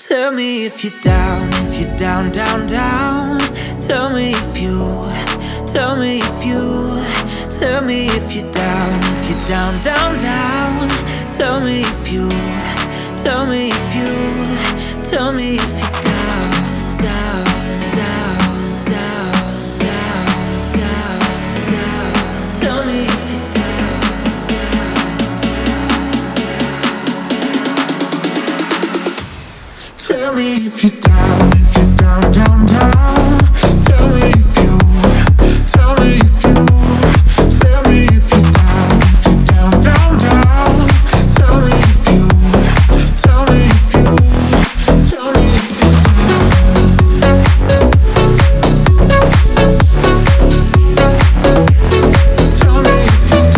Tell me if you're down, if you're down, down, down. Tell me if you, tell me if you, tell me if you're down, if you're down, down, down. Tell me if you, tell me if you, tell me if you're down, down, down, down, down, down, down. Tell me if you're down, tell me if you're down, if you're down, down, down. Tell me if you, tell me if you, tell me if you're down, if you're down, down, down. Tell me if you, tell me if you, tell me if you're tell me if you're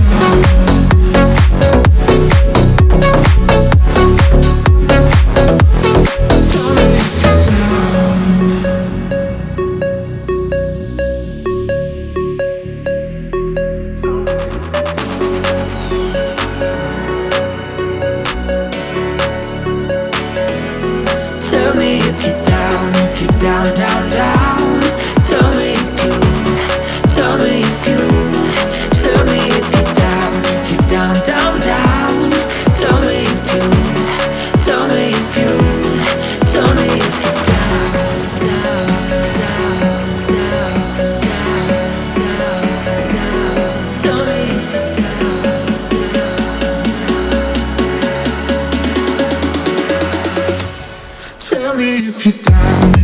tell me if you're tell me if you're down, if you're down, down, down. Tell me if you, tell me if you, tell me if you're down, if you're down, down, down. Tell me if you, tell me if you, tell me if you're down, down, down, down, down, down, down. Tell me if you're down, tell me if you're down.